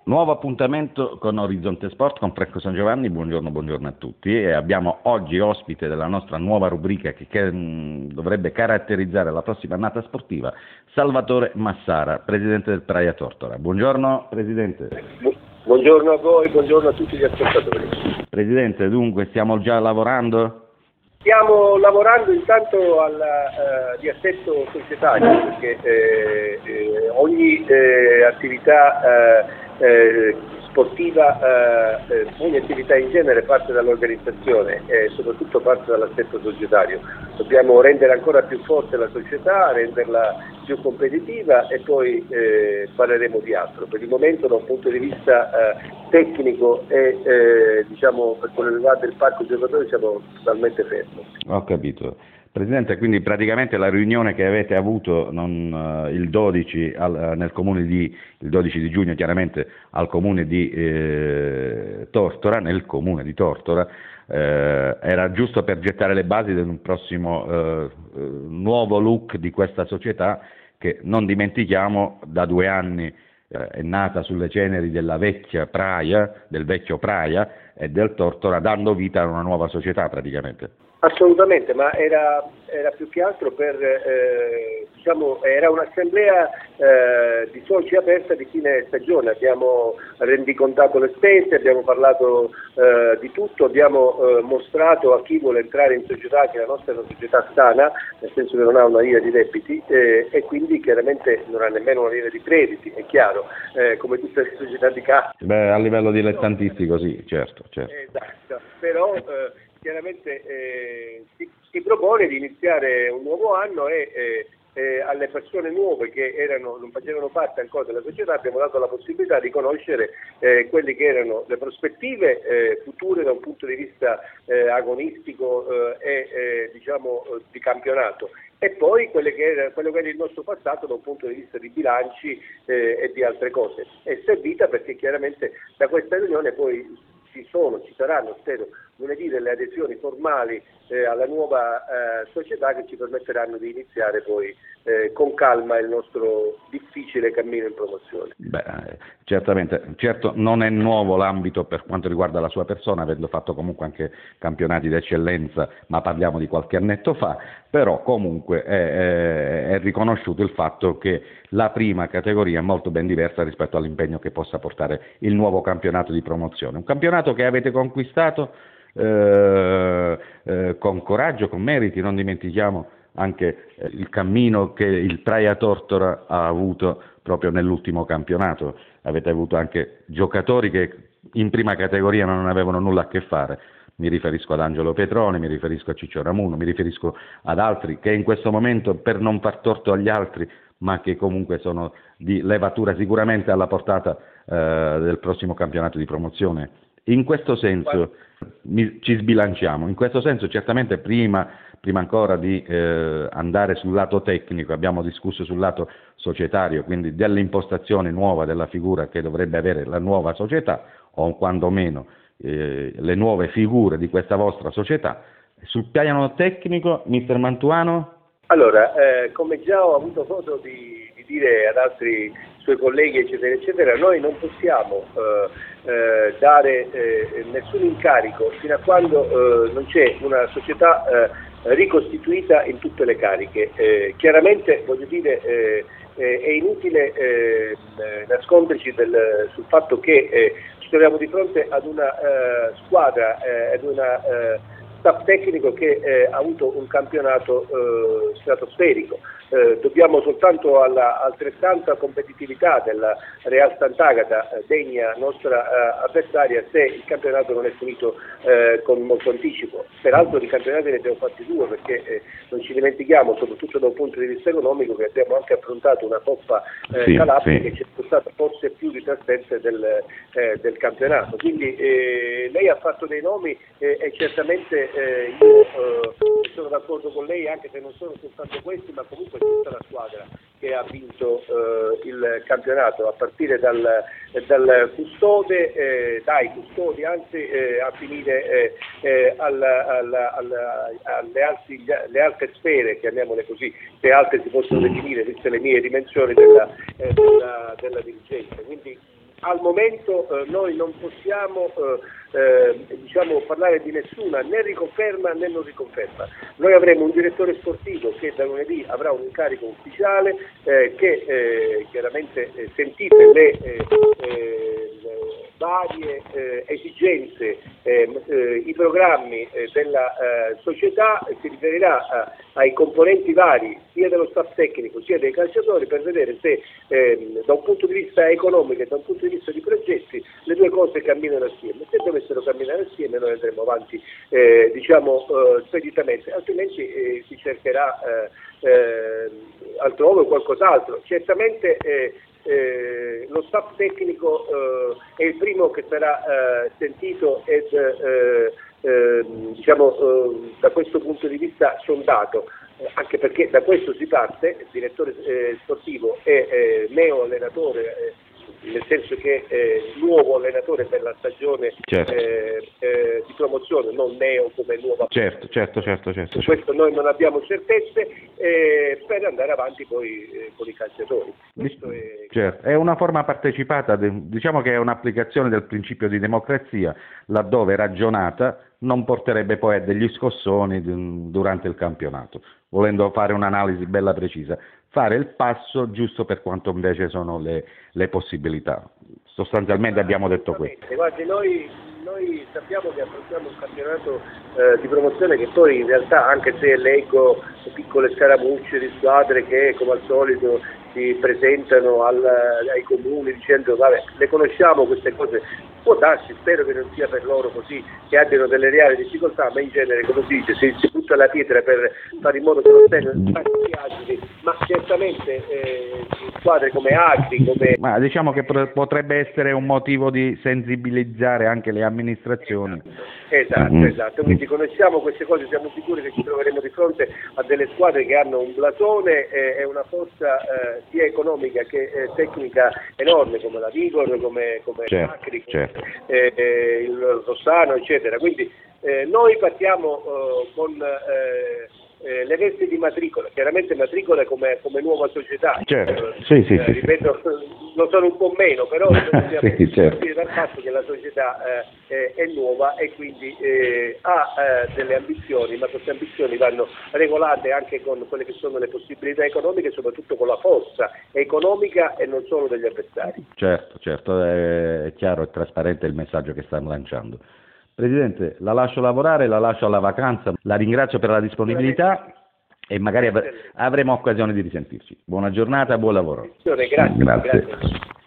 Nuovo appuntamento con Orizzonte Sport con Franco San Giovanni, buongiorno a tutti, e abbiamo oggi ospite della nostra nuova rubrica che dovrebbe caratterizzare la prossima annata sportiva, Salvatore Massara, presidente del Praia Tortora. Buongiorno Presidente. Buongiorno a voi, buongiorno a tutti gli ascoltatori. Presidente, dunque stiamo già lavorando? Stiamo lavorando intanto di assetto societario, perché ogni attività sportiva, ogni attività in genere parte dall'organizzazione e soprattutto parte dall'assetto societario. Dobbiamo rendere ancora più forte la società, renderla più competitiva e poi parleremo di altro. Per il momento da un punto di vista tecnico e per quello che riguarda il parco giocatori siamo totalmente fermi. Ho capito. Presidente, quindi praticamente la riunione che avete avuto il 12 nel comune il 12 di giugno chiaramente al comune di Tortora, nel comune di Tortora, era giusto per gettare le basi di un prossimo nuovo look di questa società che, non dimentichiamo, da 2 anni è nata sulle ceneri della vecchia Praia, del vecchio Praia e del Tortora, dando vita a una nuova società praticamente. Assolutamente, ma era più che altro era un'assemblea di soci aperta di fine stagione. Abbiamo rendicontato le spese, abbiamo parlato di tutto, abbiamo mostrato a chi vuole entrare in società che la nostra è una società sana, nel senso che non ha una linea di debiti e quindi chiaramente non ha nemmeno una linea di crediti, è chiaro, come tutte le società di cassa. Beh, a livello dilettantistico sì, certo. Esatto, però chiaramente si propone di iniziare un nuovo anno e alle persone nuove che non facevano parte ancora della società abbiamo dato la possibilità di conoscere quelle che erano le prospettive future da un punto di vista agonistico e di campionato, e poi quello che era il nostro passato da un punto di vista di bilanci e di altre cose. È servita perché chiaramente da questa riunione poi ci saranno, spero, lunedì delle adesioni formali alla nuova società che ci permetteranno di iniziare poi con calma il nostro difficile cammino in promozione. Beh, certamente, certo non è nuovo l'ambito per quanto riguarda la sua persona, avendo fatto comunque anche campionati d'eccellenza, ma parliamo di qualche annetto fa, però comunque è riconosciuto il fatto che la prima categoria è molto ben diversa rispetto all'impegno che possa portare il nuovo campionato di promozione, un campionato che avete conquistato con coraggio, con meriti. Non dimentichiamo anche il cammino che il Praia Tortora ha avuto proprio nell'ultimo campionato. Avete avuto anche giocatori che in prima categoria non avevano nulla a che fare. Mi riferisco ad Angelo Petrone, mi riferisco a Ciccio Ramuno, mi riferisco ad altri che in questo momento, per non far torto agli altri, ma che comunque sono di levatura sicuramente alla portata del prossimo campionato di promozione. In questo senso ci sbilanciamo, in questo senso certamente prima ancora di andare sul lato tecnico abbiamo discusso sul lato societario, quindi dell'impostazione nuova della figura che dovrebbe avere la nuova società o quantomeno le nuove figure di questa vostra società. Sul piano tecnico, mister Mantuano? Allora, come già ho avuto modo di dire ad altri suoi colleghi eccetera, noi non possiamo dare nessun incarico fino a quando non c'è una società ricostituita in tutte le cariche. Chiaramente voglio dire è inutile nasconderci sul fatto che ci troviamo di fronte ad una squadra, ad una staff tecnico che ha avuto un campionato stratosferico. Dobbiamo soltanto alla altrettanta competitività della Real Sant'Agata, degna nostra avversaria, se il campionato non è finito con molto anticipo. Peraltro di campionati ne abbiamo fatti 2 perché non ci dimentichiamo, soprattutto da un punto di vista economico, che abbiamo anche affrontato una Coppa Calabria che ci è costata forse più di trasferte del campionato. Quindi lei ha fatto dei nomi e certamente io sono d'accordo con lei, anche se non sono soltanto questi, ma comunque tutta la squadra che ha vinto il campionato, a partire dal custode, dai custodi anzi, a finire alle alte sfere, chiamiamole così, se alte si possono definire, viste le mie dimensioni della dirigenza. Quindi al momento noi non possiamo parlare di nessuna né riconferma né non riconferma. Noi avremo un direttore sportivo che da lunedì avrà un incarico ufficiale che chiaramente sentite le varie esigenze, i programmi della società, si riferirà ai componenti vari sia dello staff tecnico sia dei calciatori per vedere se da un punto di vista economico e da un punto di vista di progetti le due cose camminano assieme. Se dovessero camminare assieme noi andremo avanti speditamente, altrimenti si cercherà altrove qualcos'altro. Certamente lo staff tecnico è il primo che sarà sentito ed da questo punto di vista sondato, anche perché da questo si parte. Il direttore sportivo è neo allenatore, nel senso che nuovo allenatore per la stagione di promozione, non neo come nuova. Certo. Su questo noi non abbiamo certezze per andare avanti poi con i calciatori. Certo. È una forma partecipata, diciamo che è un'applicazione del principio di democrazia, laddove ragionata non porterebbe poi a degli scossoni durante il campionato, volendo fare un'analisi bella precisa, fare il passo giusto per quanto invece sono le possibilità. Sostanzialmente abbiamo detto questo. Guardi, noi sappiamo che affrontiamo un campionato di promozione che poi in realtà, anche se leggo piccole scaramucce di squadre che come al solito si presentano ai comuni dicendo vabbè, le conosciamo queste cose, può darsi, spero che non sia per loro così, che abbiano delle reali difficoltà, ma in genere, come si dice, si butta la pietra per fare in modo che lo segno non si agili, ma certamente squadre come Agri, Ma diciamo che potrebbe essere un motivo di sensibilizzare anche le amministrazioni. Esatto, quindi conosciamo queste cose, siamo sicuri che ci troveremo di fronte a delle squadre che hanno un blasone e una forza sia economica che tecnica enorme, come la Vigor, come Acri, il Rossano, eccetera. Quindi noi partiamo con le vesti di matricola, chiaramente matricola come nuova società. Ripeto, lo sono un po' meno, però dobbiamo partire dal fatto che la società è nuova e quindi ha delle ambizioni, ma queste ambizioni vanno regolate anche con quelle che sono le possibilità economiche, soprattutto con la forza economica e non solo degli avversari. Certo, è chiaro e trasparente il messaggio che stanno lanciando. Presidente, la lascio lavorare, la lascio alla vacanza, la ringrazio per la disponibilità e magari avremo occasione di risentirci. Buona giornata, buon lavoro. Grazie.